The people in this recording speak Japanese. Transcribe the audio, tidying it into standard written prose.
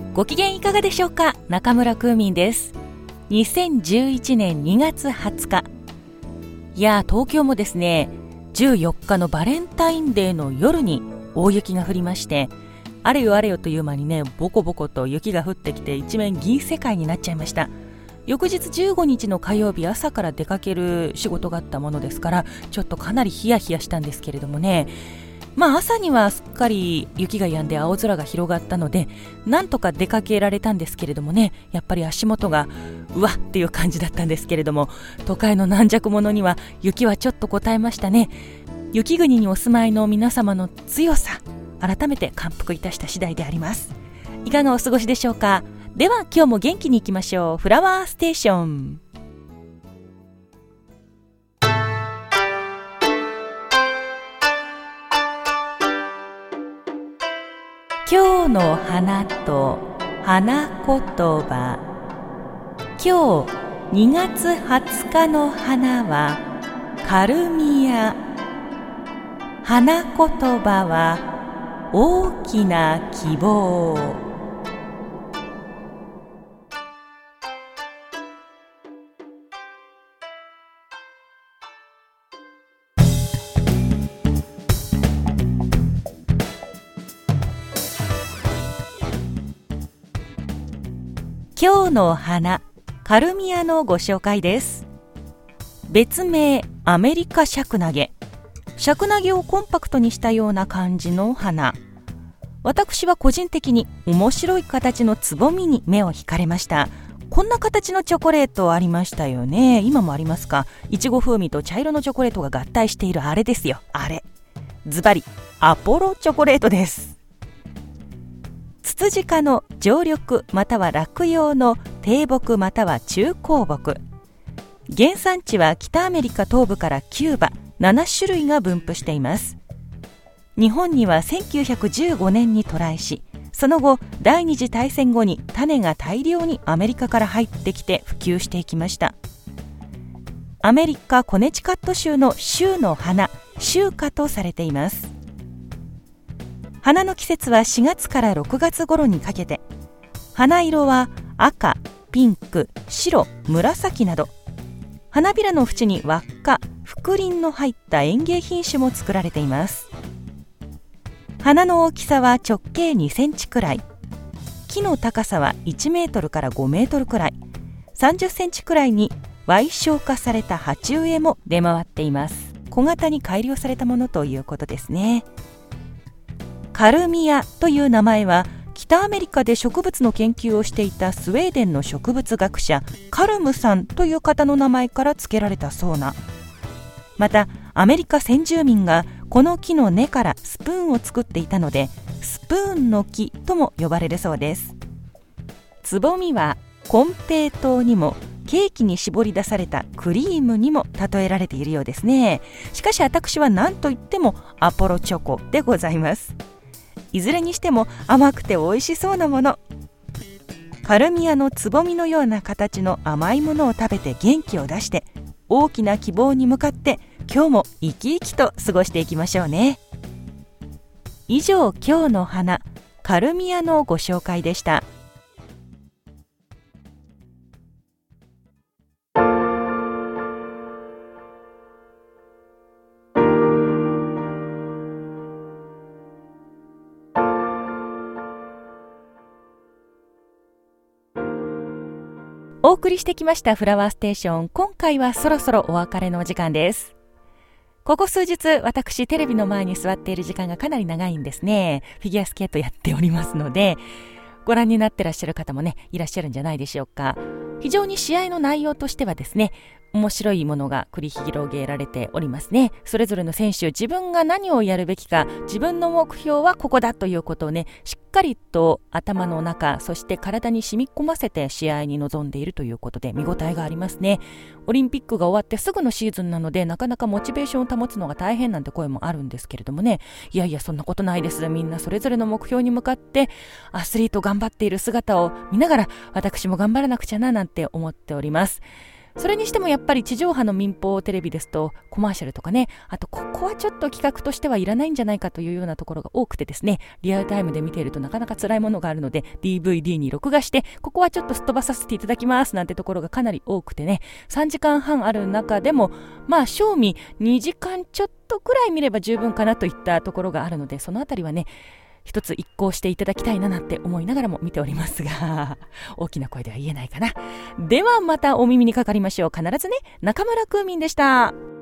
ご機嫌いかがでしょうか。中村空民です。2011年2月20日、いや東京もですね、14日のバレンタインデーの夜に大雪が降りまして、あれよあれよという間にね、ボコボコと雪が降ってきて一面銀世界になっちゃいました。翌日15日の火曜日、朝から出かける仕事があったものですから、ちょっとかなりヒヤヒヤしたんですけれどもね、朝にはすっかり雪が止んで青空が広がったので、なんとか出かけられたんですけれどもね、やっぱり足元がうわっていう感じだったんですけれども、都会の軟弱者には雪はちょっと応えましたね。雪国にお住まいの皆様の強さ、改めて感服いたした次第であります。いかがお過ごしでしょうか。では今日も元気にいきましょう。フラワーステーション。今日の花と花言葉。今日2月20日の花はカルミア。花言葉は大きな希望。今日の花、カルミアのご紹介です。別名アメリカシャクナゲ。シャクナゲをコンパクトにしたような感じの花。私は個人的に面白い形のつぼみに目を惹かれました。こんな形のチョコレートありましたよね。今もありますか。いちご風味と茶色のチョコレートが合体しているあれですよ。あれ。ズバリアポロチョコレートです。ツツジ科の常緑または落葉の低木または中高木。原産地は北アメリカ東部からキューバ、7種類が分布しています。日本には1915年に渡来し、その後第二次大戦後に種が大量にアメリカから入ってきて普及していきました。アメリカコネチカット州の州の花、州花とされています。花の季節は4月から6月頃にかけて、花色は赤、ピンク、白、紫など、花びらの縁に輪っか、覆輪の入った園芸品種も作られています。花の大きさは直径2センチくらい、木の高さは1メートルから5メートルくらい、30センチくらいに矮小化された鉢植えも出回っています。小型に改良されたものということですね。カルミアという名前は北アメリカで植物の研究をしていたスウェーデンの植物学者カルムさんという方の名前から付けられたそうな。またアメリカ先住民がこの木の根からスプーンを作っていたので、スプーンの木とも呼ばれるそうです。つぼみは金平糖にもケーキに絞り出されたクリームにも例えられているようですね。しかし私は何と言ってもアポロチョコでございます。いずれにしても甘くて美味しそうなもの。カルミアのつぼみのような形の甘いものを食べて元気を出して、大きな希望に向かって今日も生き生きと過ごしていきましょうね。以上、今日の花、カルミアのご紹介でした。お送りしてきましたフラワーステーション。今回はそろそろお別れのお時間です。ここ数日私テレビの前に座っている時間がかなり長いんですね。フィギュアスケートやっておりますので、ご覧になってらっしゃる方もね、いらっしゃるんじゃないでしょうか。非常に試合の内容としてはですね、面白いものが繰り広げられておりますね。それぞれの選手、自分が何をやるべきか、自分の目標はここだということをね、しっかりと頭の中、そして体に染み込ませて試合に臨んでいるということで見応えがありますね。オリンピックが終わってすぐのシーズンなので、なかなかモチベーションを保つのが大変なんて声もあるんですけれどもね、いやいやそんなことないです。みんなそれぞれの目標に向かってアスリート頑張っている姿を見ながら、私も頑張らなくちゃななんて思っております。 それにしてもやっぱり地上波の民放テレビですとコマーシャルとかね、あとここはちょっと企画としてはいらないんじゃないかというようなところが多くてですね、リアルタイムで見ているとなかなか辛いものがあるので DVD に録画してここはちょっとすっ飛ばさせていただきますなんてところがかなり多くてね、3時間半ある中でも賞味2時間ちょっとくらい見れば十分かなといったところがあるので、そのあたりはね一つ一考していただきたいななんて思いながらも見ておりますが大きな声では言えないかな。ではまたお耳にかかりましょう。必ずね。中村クーミンでした。